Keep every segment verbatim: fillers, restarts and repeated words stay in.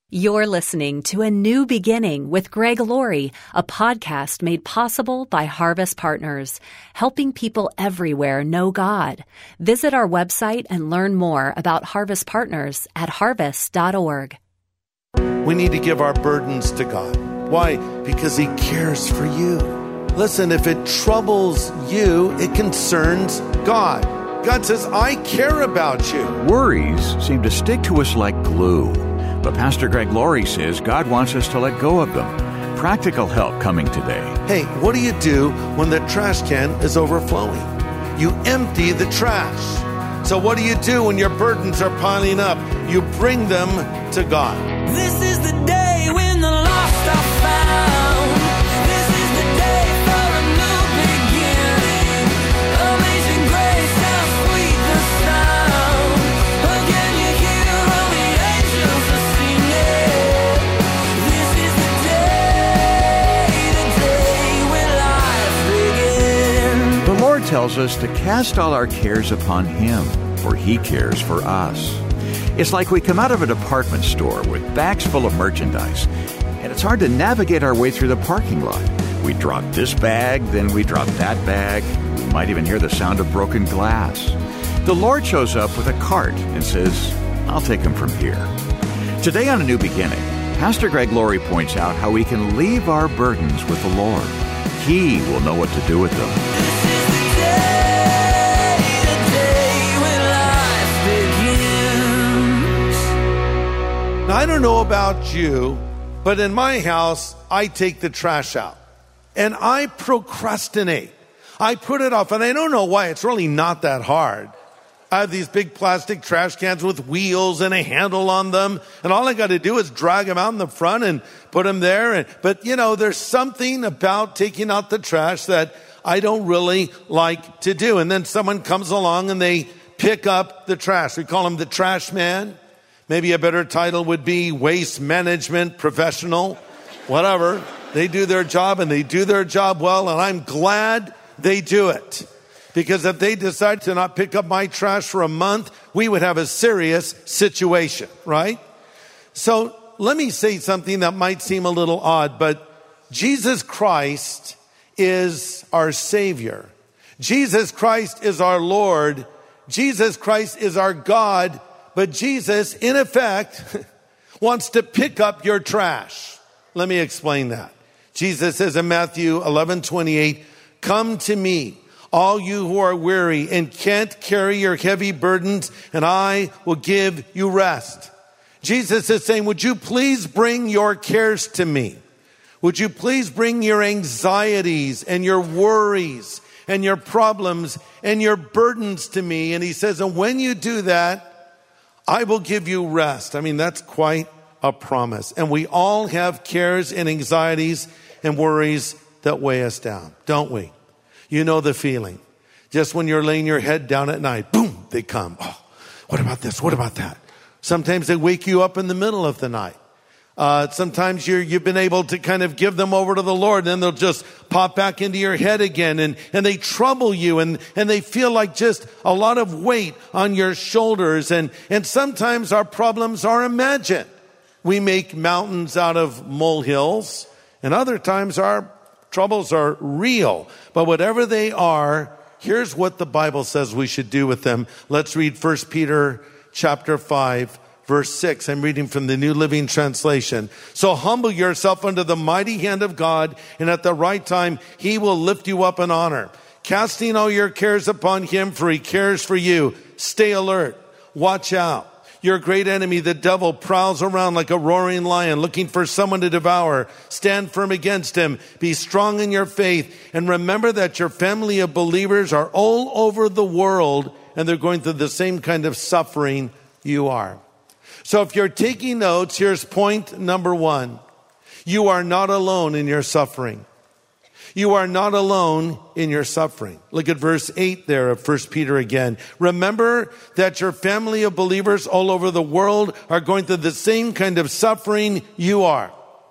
You're listening to A New Beginning with Greg Laurie, a podcast made possible by Harvest Partners, helping people everywhere know God. Visit our website and learn more about Harvest Partners at harvest dot org. We need to give our burdens to God. Why? Because He cares for you. Listen, if it troubles you, it concerns God. God says, I care about you. Worries seem to stick to us like glue. But Pastor Greg Laurie says God wants us to let go of them. Practical help coming today. Hey, what do you do when the trash can is overflowing? You empty the trash. So what do you do when your burdens are piling up? You bring them to God. This is the day when the lost are found. This is the day for a new beginning. Amazing grace, how sweet the sound. Again you hear all the angels are singing. This is the day, the day when life begins. The Lord tells us to cast all our cares upon Him, for He cares for us. It's like we come out of a department store with bags full of merchandise, and it's hard to navigate our way through the parking lot. We drop this bag, then we drop that bag. We might even hear the sound of broken glass. The Lord shows up with a cart and says, I'll take them from here. Today on A New Beginning, Pastor Greg Laurie points out how we can leave our burdens with the Lord. He will know what to do with them. This is the day, the day when life begins. Now, I don't know about you, but in my house, I take the trash out. And I procrastinate. I put it off, and I don't know why. It's really not that hard. I have these big plastic trash cans with wheels and a handle on them, and all I got to do is drag them out in the front and put them there. And, but, you know, there's something about taking out the trash that I don't really like to do. And then someone comes along and they pick up the trash. We call them the trash man. Maybe a better title would be waste management professional, whatever. They do their job, and they do their job well, and I'm glad they do it. Because if they decide to not pick up my trash for a month, we would have a serious situation, right? So let me say something that might seem a little odd, but Jesus Christ is our Savior. Jesus Christ is our Lord. Jesus Christ is our God. But Jesus, in effect, wants to pick up your trash. Let me explain that. Jesus says in Matthew eleven twenty-eight, come to me, all you who are weary and can't carry your heavy burdens, and I will give you rest. Jesus is saying, would you please bring your cares to me? Would you please bring your anxieties and your worries and your problems and your burdens to me? And he says, and when you do that, I will give you rest. I mean, that's quite a promise. And we all have cares and anxieties and worries that weigh us down, don't we? You know the feeling. Just when you're laying your head down at night, boom, they come. Oh, what about this? What about that? Sometimes they wake you up in the middle of the night. Uh, sometimes you're, you've been able to kind of give them over to the Lord, and then they'll just pop back into your head again, and, and they trouble you, and, and they feel like just a lot of weight on your shoulders. And, and sometimes our problems are imagined. We make mountains out of molehills, and other times our troubles are real. But whatever they are, here's what the Bible says we should do with them. Let's read First Peter chapter five, verse six. I'm reading from the New Living Translation. So humble yourself under the mighty hand of God, and at the right time, He will lift you up in honor. Casting all your cares upon Him, for He cares for you. Stay alert. Watch out. Your great enemy, the devil, prowls around like a roaring lion, looking for someone to devour. Stand firm against him. Be strong in your faith. And remember that your family of believers are all over the world, and they're going through the same kind of suffering you are. So if you're taking notes, here's point number one. You are not alone in your suffering. You are not alone in your suffering. Look at verse eight there of First Peter again. Remember that your family of believers all over the world are going through the same kind of suffering you are.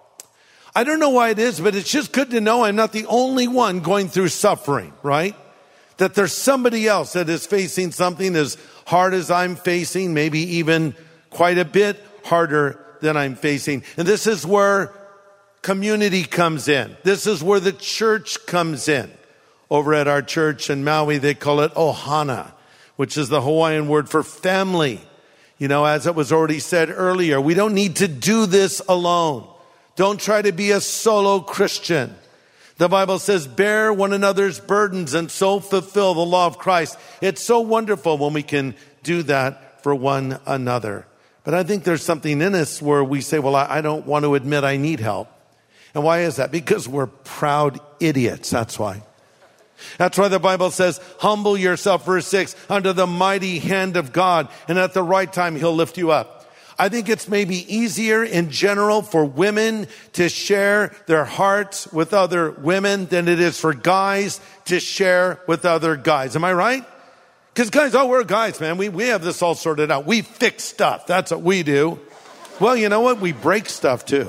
I don't know why it is, but it's just good to know I'm not the only one going through suffering, right? That there's somebody else that is facing something as hard as I'm facing, maybe even quite a bit harder that I'm facing. And this is where community comes in. This is where the church comes in. Over at our church in Maui, they call it ohana, which is the Hawaiian word for family. You know, as it was already said earlier, we don't need to do this alone. Don't try to be a solo Christian. The Bible says, bear one another's burdens and so fulfill the law of Christ. It's so wonderful when we can do that for one another. But I think there's something in us where we say, well, I don't want to admit I need help. And why is that? Because we're proud idiots. That's why. That's why the Bible says, humble yourself, verse six, under the mighty hand of God, and at the right time he'll lift you up. I think it's maybe easier in general for women to share their hearts with other women than it is for guys to share with other guys. Am I right? Because guys, oh, we're guys, man. We, we have this all sorted out. We fix stuff. That's what we do. Well, you know what? We break stuff too.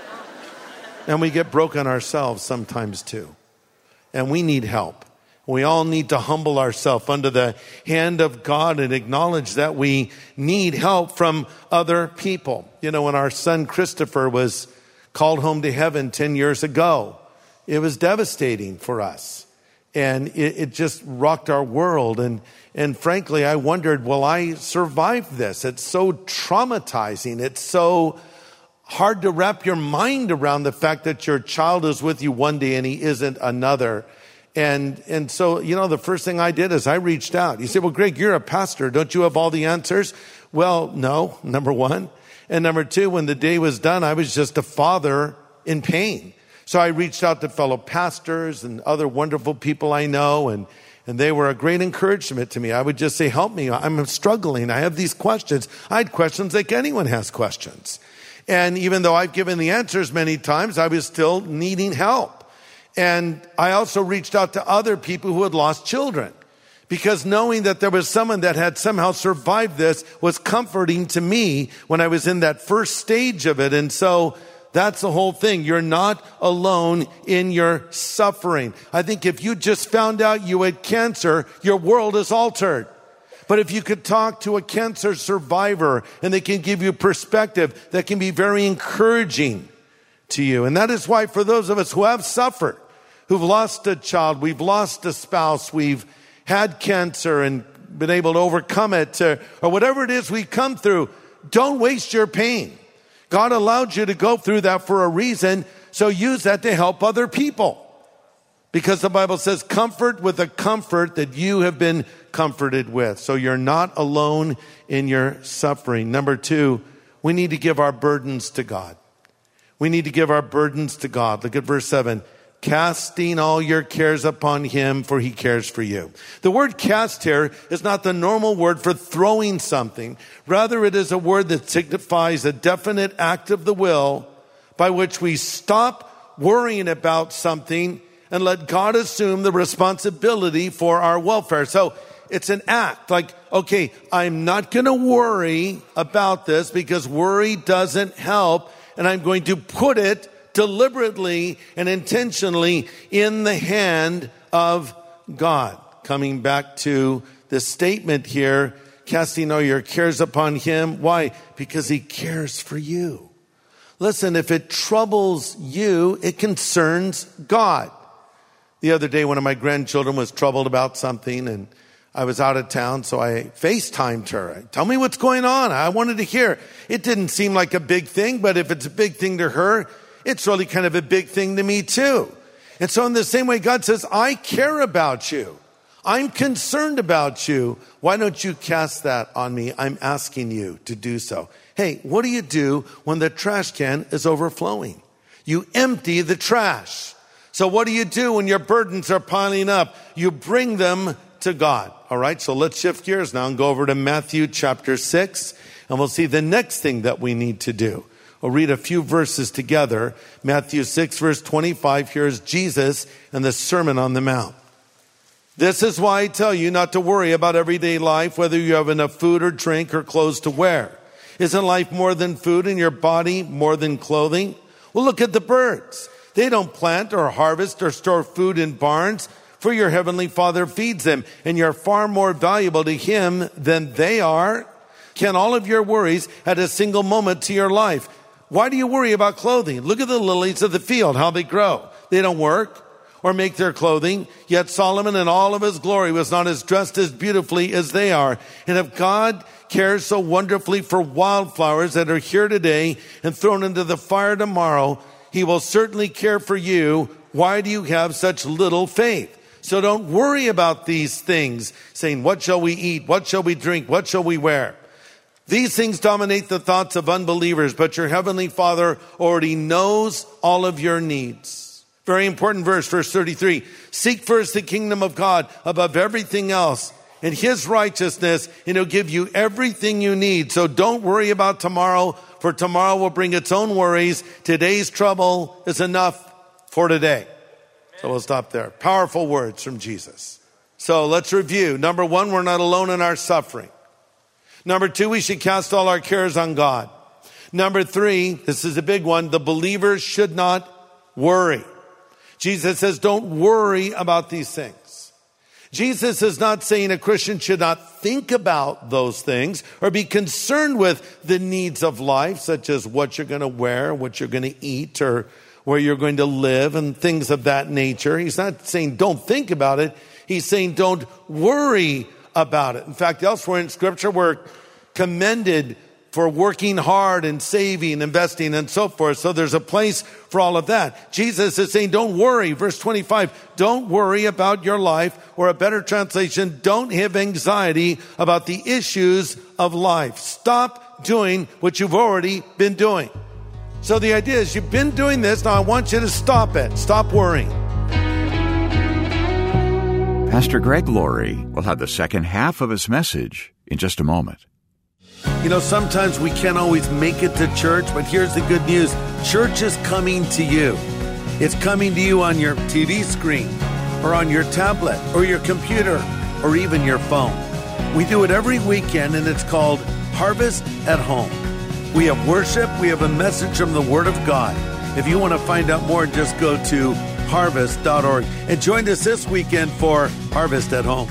And we get broken ourselves sometimes too. And we need help. We all need to humble ourselves under the hand of God and acknowledge that we need help from other people. You know, when our son Christopher was called home to heaven ten years ago, it was devastating for us. And it, it just rocked our world. And, and frankly, I wondered, will I survive this? It's so traumatizing. It's so hard to wrap your mind around the fact that your child is with you one day and he isn't another. And, and so, you know, the first thing I did is I reached out. You say, well, Greg, you're a pastor. Don't you have all the answers? Well, no, number one. And number two, when the day was done, I was just a father in pain. So I reached out to fellow pastors and other wonderful people I know, and, and they were a great encouragement to me. I would just say, help me. I'm struggling. I have these questions. I had questions like anyone has questions. And even though I've given the answers many times, I was still needing help. And I also reached out to other people who had lost children, because knowing that there was someone that had somehow survived this was comforting to me when I was in that first stage of it. And so that's the whole thing. You're not alone in your suffering. I think if you just found out you had cancer, your world is altered. But if you could talk to a cancer survivor and they can give you perspective, that can be very encouraging to you. And that is why for those of us who have suffered, who've lost a child, we've lost a spouse, we've had cancer and been able to overcome it, or, or whatever it is we come through, don't waste your pain. God allowed you to go through that for a reason, so use that to help other people. Because the Bible says, comfort with the comfort that you have been comforted with. So you're not alone in your suffering. Number two, we need to give our burdens to God. We need to give our burdens to God. Look at verse seven. Casting all your cares upon him, for he cares for you. The word cast here is not the normal word for throwing something. Rather, it is a word that signifies a definite act of the will by which we stop worrying about something and let God assume the responsibility for our welfare. So it's an act like, okay, I'm not going to worry about this because worry doesn't help, and I'm going to put it deliberately and intentionally in the hand of God. Coming back to the statement here, casting all your cares upon him. Why? Because he cares for you. Listen, if it troubles you, it concerns God. The other day, one of my grandchildren was troubled about something, and I was out of town, so I FaceTimed her. Tell me what's going on. I wanted to hear. It didn't seem like a big thing, but if it's a big thing to her, it's really kind of a big thing to me too. And so in the same way, God says, I care about you. I'm concerned about you. Why don't you cast that on me? I'm asking you to do so. Hey, what do you do when the trash can is overflowing? You empty the trash. So what do you do when your burdens are piling up? You bring them to God. All right, so let's shift gears now and go over to Matthew chapter six, and we'll see the next thing that we need to do. We'll read a few verses together. Matthew six, verse twenty-five. Here's Jesus and the Sermon on the Mount. This is why I tell you not to worry about everyday life, whether you have enough food or drink or clothes to wear. Isn't life more than food and your body more than clothing? Well, look at the birds. They don't plant or harvest or store food in barns, for your heavenly Father feeds them, and you're far more valuable to him than they are. Can all of your worries add a single moment to your life? Why do you worry about clothing? Look at the lilies of the field, how they grow. They don't work or make their clothing. Yet Solomon in all of his glory was not as dressed as beautifully as they are. And if God cares so wonderfully for wildflowers that are here today and thrown into the fire tomorrow, he will certainly care for you. Why do you have such little faith? So don't worry about these things, saying, what shall we eat? What shall we drink? What shall we wear? These things dominate the thoughts of unbelievers, but your heavenly Father already knows all of your needs. Very important verse, verse thirty-three. Seek first the kingdom of God above everything else and his righteousness, and he'll give you everything you need. So don't worry about tomorrow, for tomorrow will bring its own worries. Today's trouble is enough for today. So we'll stop there. Powerful words from Jesus. So let's review. Number one, we're not alone in our suffering. Number two, we should cast all our cares on God. Number three, this is a big one, the believers should not worry. Jesus says, don't worry about these things. Jesus is not saying a Christian should not think about those things or be concerned with the needs of life, such as what you're going to wear, what you're going to eat, or where you're going to live and things of that nature. He's not saying don't think about it. He's saying don't worry about it. In fact, elsewhere in Scripture, we're commended for working hard and saving, investing, and so forth. So there's a place for all of that. Jesus is saying, don't worry. Verse twenty-five, don't worry about your life, or a better translation, don't have anxiety about the issues of life. Stop doing what you've already been doing. So the idea is you've been doing this. Now I want you to stop it. Stop worrying. Pastor Greg Laurie will have the second half of his message in just a moment. You know, sometimes we can't always make it to church, but here's the good news. Church is coming to you. It's coming to you on your T V screen or on your tablet or your computer or even your phone. We do it every weekend, and it's called Harvest at Home. We have worship. We have a message from the Word of God. If you want to find out more, just go to harvest dot org and join us this weekend for Harvest at Home.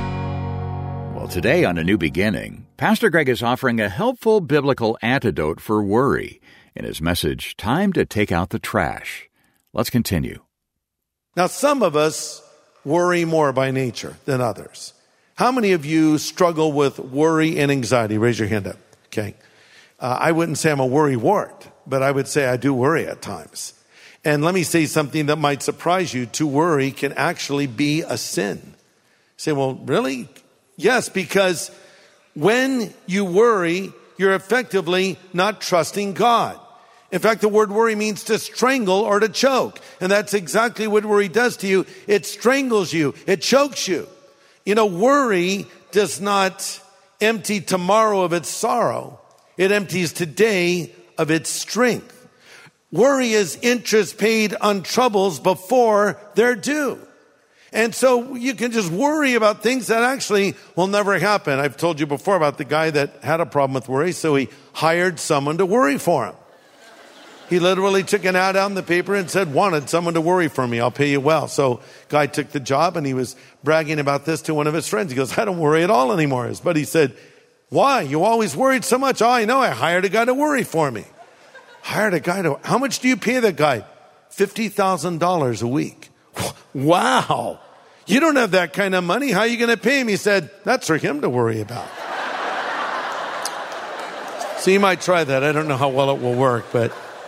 Well, today on A New Beginning, Pastor Greg is offering a helpful biblical antidote for worry in his message, Time to Take Out the Trash. Let's continue. Now, some of us worry more by nature than others. How many of you struggle with worry and anxiety? Raise your hand up. Okay. Uh, I wouldn't say I'm a worrywart, but I would say I do worry at times. And let me say something that might surprise you. To worry can actually be a sin. You say, well, really? Yes, because when you worry, you're effectively not trusting God. In fact, the word worry means to strangle or to choke. And that's exactly what worry does to you. It strangles you. It chokes you. You know, worry does not empty tomorrow of its sorrow. It empties today of its strength. Worry is interest paid on troubles before they're due. And so you can just worry about things that actually will never happen. I've told you before about the guy that had a problem with worry, so he hired someone to worry for him. He literally took an ad out in the paper and said, wanted someone to worry for me. I'll pay you well. So guy took the job, and he was bragging about this to one of his friends. He goes, I don't worry at all anymore. His buddy said, why? You always worried so much. Oh, I know. I hired a guy to worry for me. Hired a guy to, how much do you pay that guy? fifty thousand dollars a week. Wow. You don't have that kind of money. How are you going to pay him? He said, that's for him to worry about. So you might try that. I don't know how well it will work, but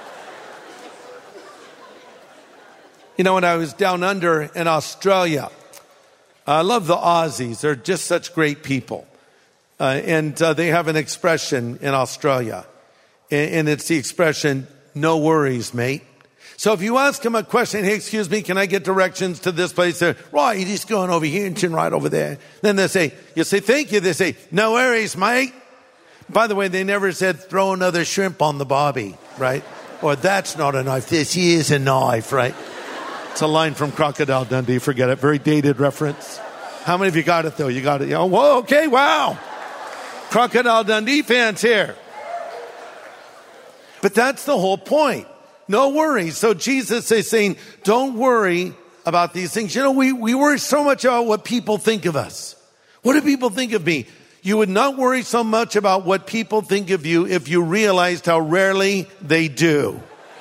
you know, when I was down under in Australia, I love the Aussies. They're just such great people. Uh, and uh, they have an expression in Australia, and, and it's the expression, no worries, mate. So if you ask them a question, hey, excuse me, can I get directions to this place? They're, right, you're just going over here and turn right over there. Then they say, you say, thank you. They say, no worries, mate. By the way, they never said, throw another shrimp on the barbie, right? Or that's not a knife, this is a knife, right? It's a line from Crocodile Dundee, forget it. Very dated reference. How many of you got it, though? You got it? Oh, whoa, okay, wow. Crocodile Dundee fans here. But that's the whole point. No worries. So Jesus is saying, don't worry about these things. You know, we, we worry so much about what people think of us. What do people think of me? You would not worry so much about what people think of you if you realized how rarely they do.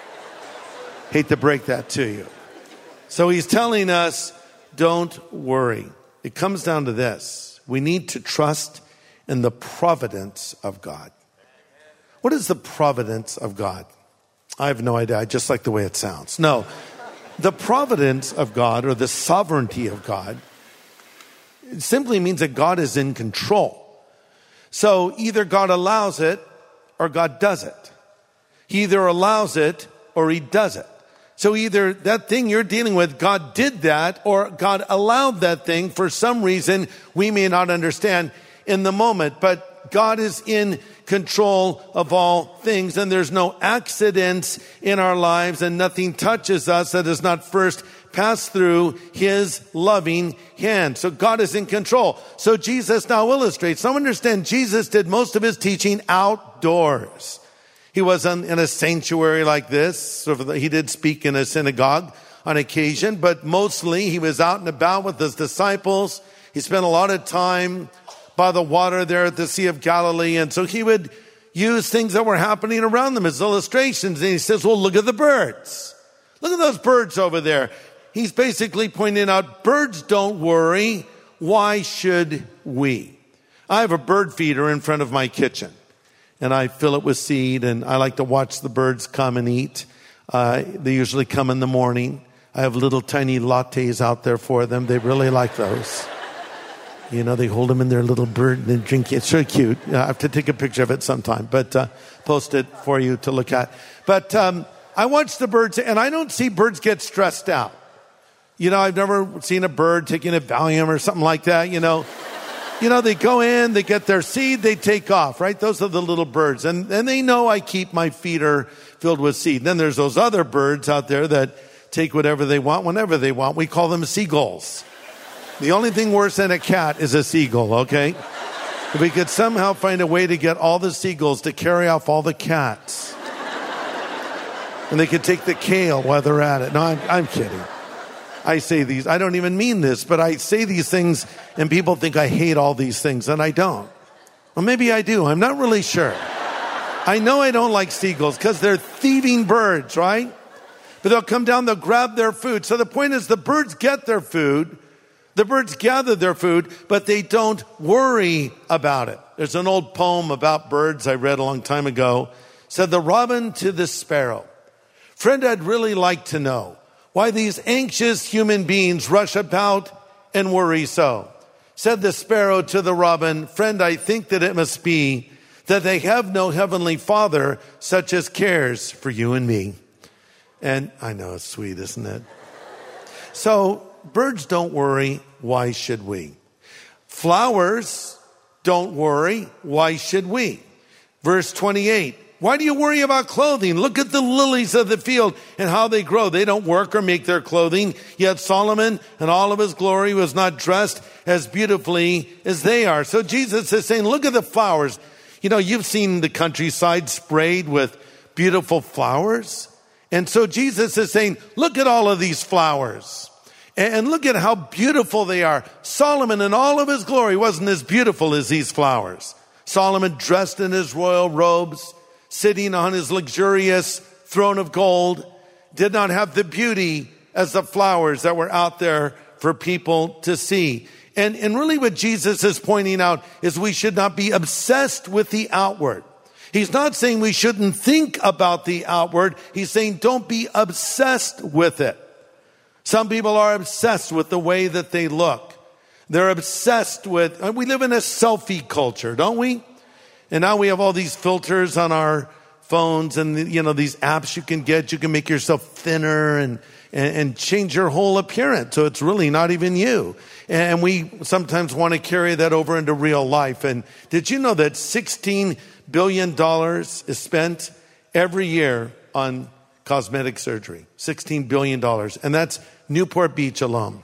Hate to break that to you. So he's telling us, don't worry. It comes down to this. We need to trust in the providence of God. What is the providence of God? I have no idea. I just like the way it sounds. No, the providence of God, or the sovereignty of God, it simply means that God is in control. So either God allows it or God does it. He either allows it or he does it. So either that thing you're dealing with, God did that, or God allowed that thing for some reason we may not understand in the moment. But God is in control of all things, and there's no accidents in our lives, and nothing touches us that does not first pass through his loving hand. So God is in control. So Jesus now illustrates. Now understand, Jesus did most of his teaching outdoors. He wasn't in a sanctuary like this. He did speak in a synagogue on occasion, but mostly he was out and about with his disciples. He spent a lot of time by the water there at the Sea of Galilee. And so he would use things that were happening around them as illustrations. And he says, well, look at the birds. Look at those birds over there. He's basically pointing out, birds don't worry. Why should we? I have a bird feeder in front of my kitchen, and I fill it with seed, and I like to watch the birds come and eat. Uh, they usually come in the morning. I have little tiny lattes out there for them. They really like those. You know, they hold them in their little bird and they drink it. It's so cute. I have to take a picture of it sometime, but uh, post it for you to look at. But um, I watch the birds, and I don't see birds get stressed out. You know, I've never seen a bird taking a Valium or something like that, you know. You know, they go in, they get their seed, they take off, right? Those are the little birds. And, and they know I keep my feeder filled with seed. Then there's those other birds out there that take whatever they want, whenever they want. We call them seagulls. The only thing worse than a cat is a seagull, okay? If we could somehow find a way to get all the seagulls to carry off all the cats. And they could take the kale while they're at it. No, I'm, I'm kidding. I say these, I don't even mean this, but I say these things and people think I hate all these things, and I don't. Well, maybe I do. I'm not really sure. I know I don't like seagulls because they're thieving birds, right? But they'll come down, they'll grab their food. So the point is, the birds get their food. The birds gather their food, but they don't worry about it. There's an old poem about birds I read a long time ago. It said, the robin to the sparrow, friend, I'd really like to know why these anxious human beings rush about and worry so. Said the sparrow to the robin, friend, I think that it must be that they have no heavenly Father such as cares for you and me. And I know it's sweet, isn't it? So birds don't worry. Why should we? Flowers don't worry. Why should we? Verse twenty-eight. Why do you worry about clothing? Look at the lilies of the field and how they grow. They don't work or make their clothing. Yet Solomon in all of his glory was not dressed as beautifully as they are. So Jesus is saying, look at the flowers. You know, you've seen the countryside sprayed with beautiful flowers. And so Jesus is saying, look at all of these flowers. And look at how beautiful they are. Solomon in all of his glory wasn't as beautiful as these flowers. Solomon dressed in his royal robes, sitting on his luxurious throne of gold, did not have the beauty as the flowers that were out there for people to see. And, and really what Jesus is pointing out is we should not be obsessed with the outward. He's not saying we shouldn't think about the outward. He's saying don't be obsessed with it. Some people are obsessed with the way that they look. They're obsessed with, we live in a selfie culture, don't we? And now we have all these filters on our phones and, you know, these apps you can get. You can make yourself thinner and, and, and change your whole appearance. So it's really not even you. And we sometimes want to carry that over into real life. And did you know that sixteen billion dollars is spent every year on cosmetic surgery? sixteen billion dollars. And that's Newport Beach alone.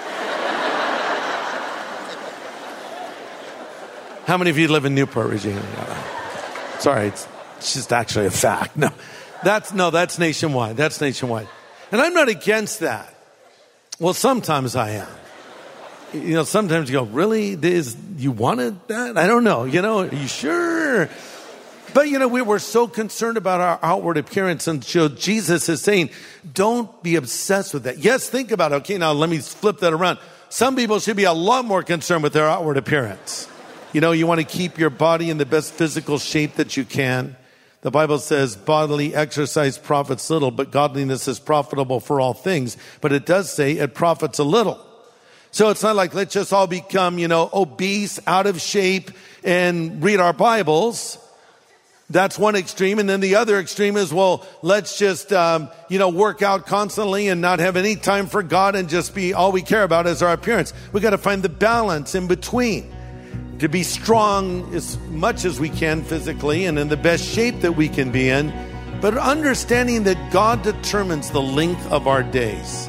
How many of you live in Newport, Regina? Sorry, it's, it's just actually a fact. No, that's no, that's nationwide. That's nationwide. And I'm not against that. Well, sometimes I am. You know, sometimes you go, really? This, you wanted that? I don't know. You know, are you sure? But, you know, we were so concerned about our outward appearance. And so Jesus is saying, don't be obsessed with that. Yes, think about it. Okay, now let me flip that around. Some people should be a lot more concerned with their outward appearance. You know, you want to keep your body in the best physical shape that you can. The Bible says bodily exercise profits little, but godliness is profitable for all things. But it does say it profits a little. So it's not like let's just all become, you know, obese, out of shape, and read our Bibles. That's one extreme. And then the other extreme is, well, let's just, um, you know, work out constantly and not have any time for God and just be, all we care about is our appearance. We got to find the balance in between to be strong as much as we can physically and in the best shape that we can be in, but understanding that God determines the length of our days.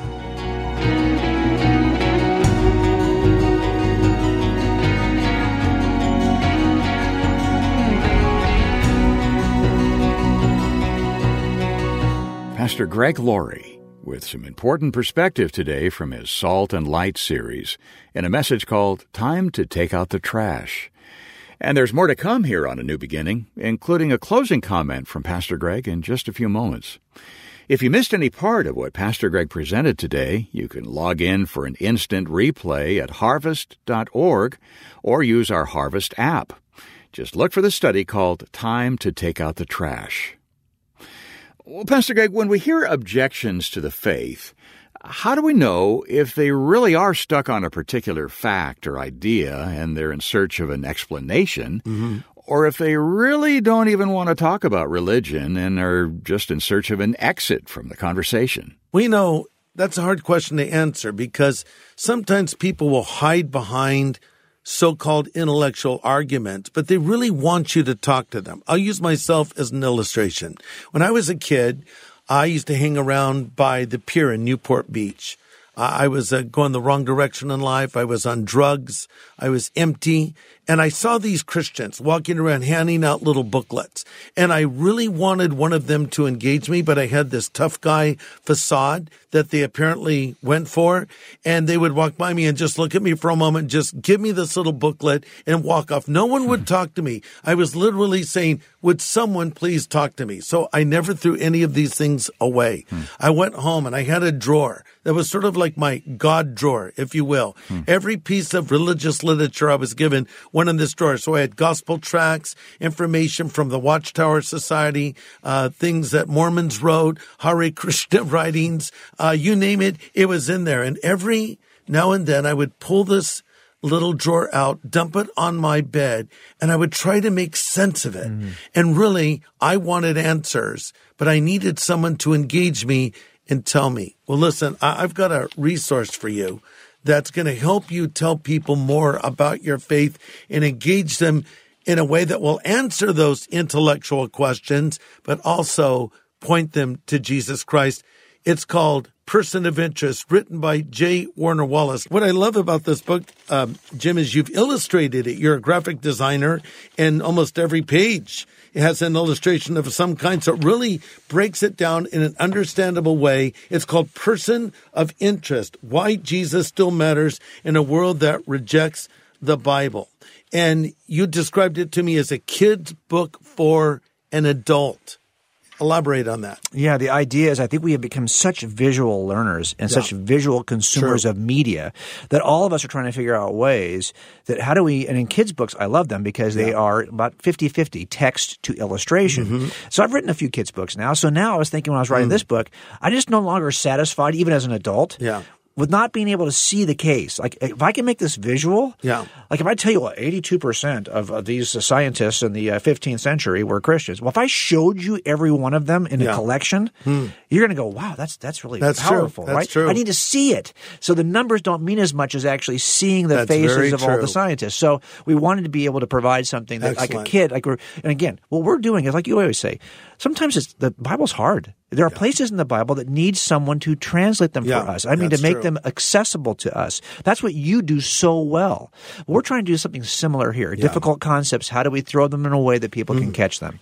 Pastor Greg Laurie with some important perspective today from his Salt and Light series in a message called Time to Take Out the Trash. And there's more to come here on A New Beginning, including a closing comment from Pastor Greg in just a few moments. If you missed any part of what Pastor Greg presented today, you can log in for an instant replay at harvest dot org or use our Harvest app. Just look for the study called Time to Take Out the Trash. Well, Pastor Greg, when we hear objections to the faith, how do we know if they really are stuck on a particular fact or idea and they're in search of an explanation, mm-hmm. or if they really don't even want to talk about religion and are just in search of an exit from the conversation? We know that's a hard question to answer because sometimes people will hide behind so-called intellectual arguments, but they really want you to talk to them. I'll use myself as an illustration. When I was a kid, I used to hang around by the pier in Newport Beach. Uh, I was uh, going the wrong direction in life. I was on drugs. I was empty. And I saw these Christians walking around handing out little booklets. And I really wanted one of them to engage me, but I had this tough guy facade that they apparently went for. And they would walk by me and just look at me for a moment, just give me this little booklet and walk off. No one would talk to me. I was literally saying, would someone please talk to me? So I never threw any of these things away. Hmm. I went home and I had a drawer that was sort of like my God drawer, if you will. Hmm. Every piece of religious literature I was given went in this drawer. So I had gospel tracts, information from the Watchtower Society, uh, things that Mormons wrote, Hare Krishna writings, uh, you name it, it was in there. And every now and then I would pull this little drawer out, dump it on my bed, and I would try to make sense of it. Mm. And really, I wanted answers, but I needed someone to engage me and tell me, well, listen, I've got a resource for you that's going to help you tell people more about your faith and engage them in a way that will answer those intellectual questions, but also point them to Jesus Christ. It's called Person of Interest, written by J. Warner Wallace. What I love about this book, um, Jim, is you've illustrated it. You're a graphic designer, and almost every page it has an illustration of some kind, so it really breaks it down in an understandable way. It's called Person of Interest, Why Jesus Still Matters in a World That Rejects the Bible. And you described it to me as a kid's book for an adult. Elaborate on that. Yeah, the idea is I think we have become such visual learners and yeah. such visual consumers True. Of media that all of us are trying to figure out ways that how do we – and in kids' books, I love them because yeah. they are about fifty-fifty text to illustration. Mm-hmm. So I've written a few kids' books now. So now I was thinking when I was writing mm. this book, I just no longer satisfied, even as an adult, yeah. with not being able to see the case. Like if I can make this visual, yeah. like if I tell you well, eighty-two percent of, of these uh, scientists in the uh, fifteenth century were Christians. Well, if I showed you every one of them in yeah. a collection, hmm. you're going to go, wow, that's that's really that's powerful, true. That's right? True. I need to see it. So the numbers don't mean as much as actually seeing the that's faces of true. all the scientists. So we wanted to be able to provide something that Excellent. Like a kid, like we're, and again, what we're doing is like you always say, sometimes it's, the Bible's hard. There are yeah. places in the Bible that need someone to translate them yeah, for us. I mean, to make true. Them accessible to us. That's what you do so well. We're trying to do something similar here. Yeah. Difficult concepts, how do we throw them in a way that people mm. can catch them?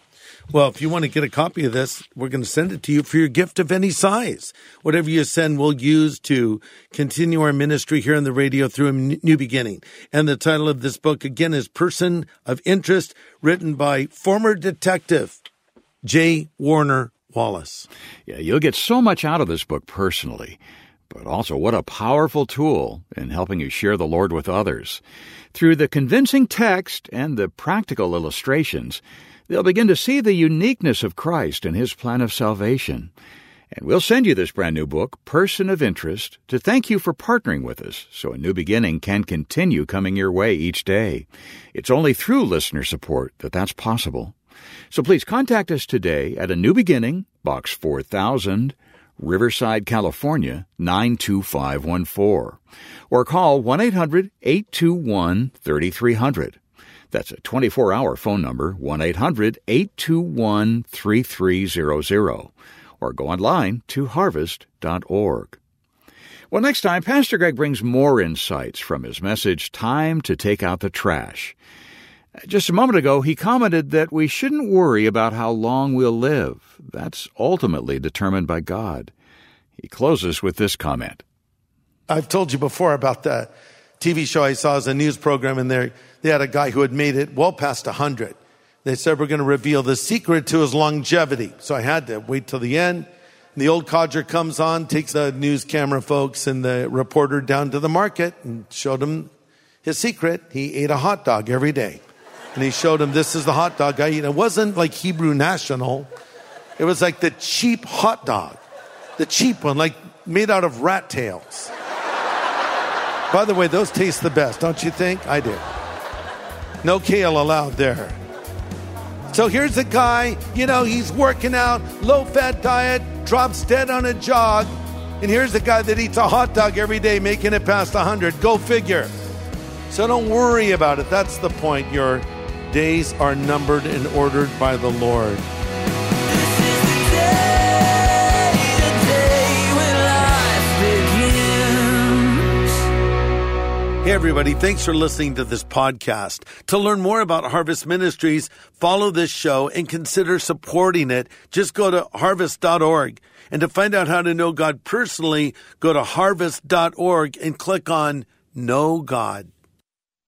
Well, if you want to get a copy of this, we're going to send it to you for your gift of any size. Whatever you send, we'll use to continue our ministry here on the radio through a new beginning. And the title of this book, again, is Person of Interest, written by former detective J. Warner Wallace. Yeah, you'll get so much out of this book personally, but also what a powerful tool in helping you share the Lord with others. Through the convincing text and the practical illustrations, they'll begin to see the uniqueness of Christ and His plan of salvation. And we'll send you this brand new book, Person of Interest, to thank you for partnering with us so a new beginning can continue coming your way each day. It's only through listener support that that's possible. So please contact us today at A New Beginning, Box four thousand, Riverside, California, nine two five one four. Or call one eight hundred eight two one three three zero zero. That's a twenty-four hour phone number, one eight hundred eight two one three three zero zero. Or go online to harvest dot org. Well, next time, Pastor Greg brings more insights from his message, Time to Take Out the Trash. Just a moment ago, he commented that we shouldn't worry about how long we'll live. That's ultimately determined by God. He closes with this comment. I've told you before about the T V show I saw as a news program, and there they had a guy who had made it well past one hundred. They said we're going to reveal the secret to his longevity. So I had to wait till the end. And the old codger comes on, takes the news camera folks and the reporter down to the market and showed him his secret. He ate a hot dog every day. And he showed him, this is the hot dog I eat. It wasn't like Hebrew National. It was like the cheap hot dog. The cheap one, like made out of rat tails. By the way, those taste the best, don't you think? I do. No kale allowed there. So here's a guy, you know, he's working out, low-fat diet, drops dead on a jog. And here's a guy that eats a hot dog every day, making it past one hundred. Go figure. So don't worry about it. That's the point. Your days are numbered and ordered by the Lord. This is the day, the day when life begins. Hey, everybody. Thanks for listening to this podcast. To learn more about Harvest Ministries, follow this show and consider supporting it. Just go to harvest dot org. And to find out how to know God personally, go to harvest dot org and click on Know God.